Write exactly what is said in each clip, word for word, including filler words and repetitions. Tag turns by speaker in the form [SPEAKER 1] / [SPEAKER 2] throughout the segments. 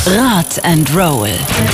[SPEAKER 1] Rad and Roll.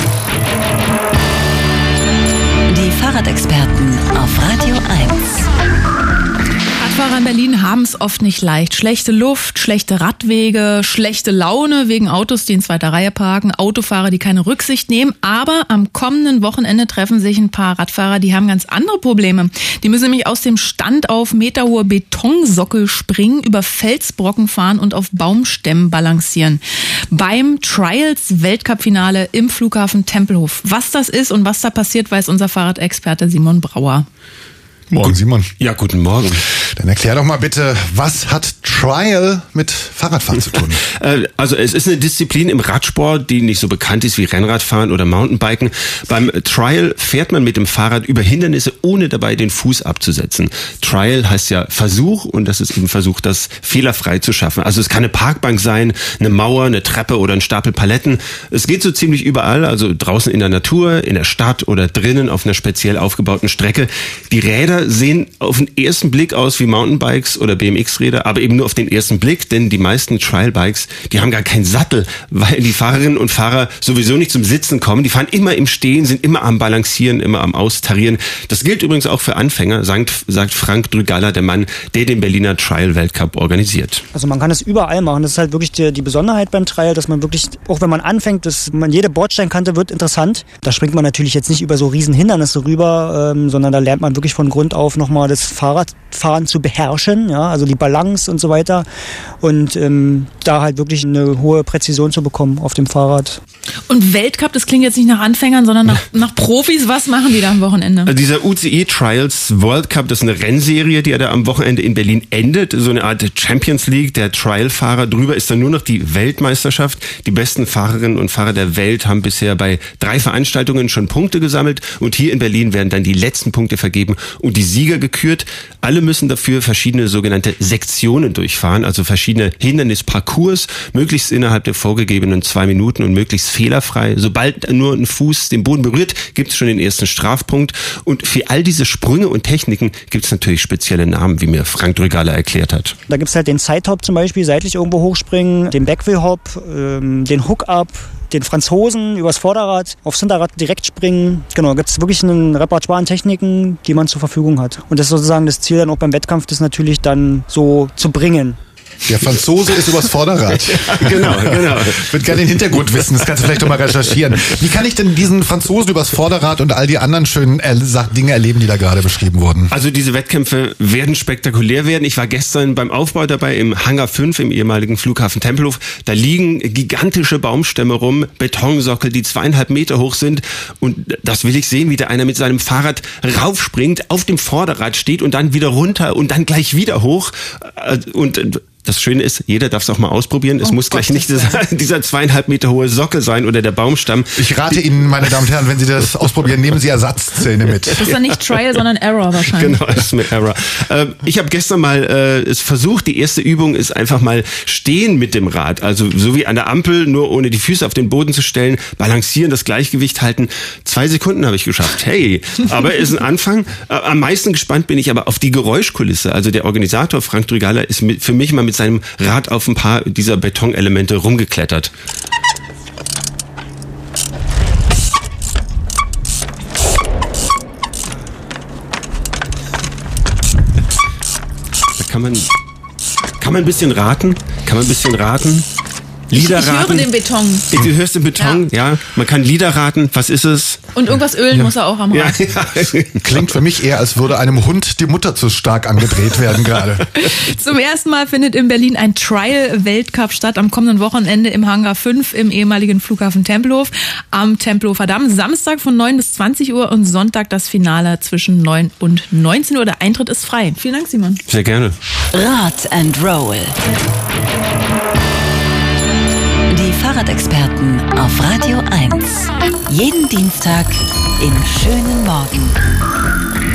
[SPEAKER 1] Die Fahrradexperten auf Radio eins.
[SPEAKER 2] Radfahrer in Berlin haben es oft nicht leicht. Schlechte Luft, schlechte Radwege, schlechte Laune wegen Autos, die in zweiter Reihe parken, Autofahrer, die keine Rücksicht nehmen. Aber am kommenden Wochenende treffen sich ein paar Radfahrer, die haben ganz andere Probleme. Die müssen nämlich aus dem Stand auf meterhohe Betonsockel springen, über Felsbrocken fahren und auf Baumstämmen balancieren. Beim Trials-Weltcup-Finale im Flughafen Tempelhof. Was das ist und was da passiert, weiß unser Fahrradexperte Simon Brauer.
[SPEAKER 3] Morgen, Simon.
[SPEAKER 4] Ja, guten Morgen.
[SPEAKER 3] Dann erklär doch mal bitte, was hat Trial mit Fahrradfahren zu tun?
[SPEAKER 4] Also es ist eine Disziplin im Radsport, die nicht so bekannt ist wie Rennradfahren oder Mountainbiken. Beim Trial fährt man mit dem Fahrrad über Hindernisse, ohne dabei den Fuß abzusetzen. Trial heißt ja Versuch und das ist eben Versuch, das fehlerfrei zu schaffen. Also es kann eine Parkbank sein, eine Mauer, eine Treppe oder ein Stapel Paletten. Es geht so ziemlich überall, also draußen in der Natur, in der Stadt oder drinnen auf einer speziell aufgebauten Strecke. Die Räder sehen auf den ersten Blick aus wie Mountainbikes oder B M X-Räder, aber eben nur auf den ersten Blick, denn die meisten Trial-Bikes, die haben gar keinen Sattel, weil die Fahrerinnen und Fahrer sowieso nicht zum Sitzen kommen. Die fahren immer im Stehen, sind immer am Balancieren, immer am Austarieren. Das gilt übrigens auch für Anfänger, sagt, sagt Frank Drügaller, der Mann, der den Berliner Trial-Weltcup organisiert.
[SPEAKER 5] Also man kann es überall machen. Das ist halt wirklich die, die Besonderheit beim Trial, dass man wirklich, auch wenn man anfängt, dass man jede Bordsteinkante wird interessant. Da springt man natürlich jetzt nicht über so riesen Hindernisse rüber, ähm, sondern da lernt man wirklich von Grund auf nochmal das Fahrradfahren zu beherrschen, ja, also die Balance und so weiter und ähm, da halt wirklich eine hohe Präzision zu bekommen auf dem Fahrrad.
[SPEAKER 2] Und Weltcup, das klingt jetzt nicht nach Anfängern, sondern nach, nach Profis. Was machen die da am Wochenende?
[SPEAKER 4] Also dieser U C I Trials World Cup, das ist eine Rennserie, die ja da am Wochenende in Berlin endet. So eine Art Champions League der Trial-Fahrer. Drüber ist dann nur noch die Weltmeisterschaft. Die besten Fahrerinnen und Fahrer der Welt haben bisher bei drei Veranstaltungen schon Punkte gesammelt. Und hier in Berlin werden dann die letzten Punkte vergeben und die Sieger gekürt. Alle müssen dafür verschiedene sogenannte Sektionen durchfahren, also verschiedene Hindernisparcours, möglichst innerhalb der vorgegebenen zwei Minuten und möglichst fehlerfrei. Sobald nur ein Fuß den Boden berührt, gibt es schon den ersten Strafpunkt. Und für all diese Sprünge und Techniken gibt es natürlich spezielle Namen, wie mir Frank Drügaller erklärt hat.
[SPEAKER 5] Da gibt es halt den Side-Hop zum Beispiel, seitlich irgendwo hochspringen, den Backwheel-Hop, ähm, den Hook-Up, den Franzosen übers Vorderrad, aufs Hinterrad direkt springen. Genau, gibt es wirklich ein Repertoire an Techniken, die man zur Verfügung hat. Und das ist sozusagen das Ziel dann auch beim Wettkampf, das natürlich dann so zu bringen.
[SPEAKER 3] Der Franzose ist übers Vorderrad.
[SPEAKER 4] Ja, genau, genau.
[SPEAKER 3] Ich würde gerne den Hintergrund wissen, das kannst du vielleicht doch mal recherchieren. Wie kann ich denn diesen Franzosen übers Vorderrad und all die anderen schönen Dinge erleben, die da gerade beschrieben wurden?
[SPEAKER 4] Also diese Wettkämpfe werden spektakulär werden. Ich war gestern beim Aufbau dabei im Hangar fünf im ehemaligen Flughafen Tempelhof. Da liegen gigantische Baumstämme rum, Betonsockel, die zweieinhalb Meter hoch sind. Und das will ich sehen, wie da einer mit seinem Fahrrad raufspringt, auf dem Vorderrad steht und dann wieder runter und dann gleich wieder hoch. Und das Schöne ist, jeder darf es auch mal ausprobieren. Es oh muss Gott, gleich nicht dieser, dieser zweieinhalb Meter hohe Sockel sein oder der Baumstamm.
[SPEAKER 3] Ich rate Ihnen, meine Damen und Herren, wenn Sie das ausprobieren, nehmen Sie Ersatzzähne mit.
[SPEAKER 2] Das ist dann nicht Trial, sondern Error wahrscheinlich.
[SPEAKER 4] Genau, das ist mit Error. Ich habe gestern mal äh, es versucht, die erste Übung ist einfach mal stehen mit dem Rad. Also so wie an der Ampel, nur ohne die Füße auf den Boden zu stellen, balancieren, das Gleichgewicht halten. Zwei Sekunden habe ich geschafft. Hey, aber ist ein Anfang. Am meisten gespannt bin ich aber auf die Geräuschkulisse. Also der Organisator Frank Drügaller ist mit, für mich mal mit seinem Rad auf ein paar dieser Betonelemente rumgeklettert. Da kann man, kann man ein bisschen raten, kann man ein bisschen raten. Lieder
[SPEAKER 2] ich, ich
[SPEAKER 4] raten.
[SPEAKER 2] höre den Beton.
[SPEAKER 4] Du hörst den Beton, ja. ja. Man kann Lieder raten. Was ist es?
[SPEAKER 2] Und irgendwas ölen ja. muss er auch am Rad.
[SPEAKER 4] Ja, ja.
[SPEAKER 3] Klingt für mich eher, als würde einem Hund die Mutter zu stark angedreht werden gerade.
[SPEAKER 2] Zum ersten Mal findet in Berlin ein Trial-Weltcup statt am kommenden Wochenende im Hangar fünf im ehemaligen Flughafen Tempelhof am Tempelhofer Damm. Samstag von neun bis zwanzig Uhr und Sonntag das Finale zwischen neun und neunzehn Uhr. Der Eintritt ist frei. Vielen Dank, Simon.
[SPEAKER 4] Sehr gerne.
[SPEAKER 1] Rad and Roll. Die Fahrradexperten auf Radio eins. Jeden Dienstag im schönen Morgen.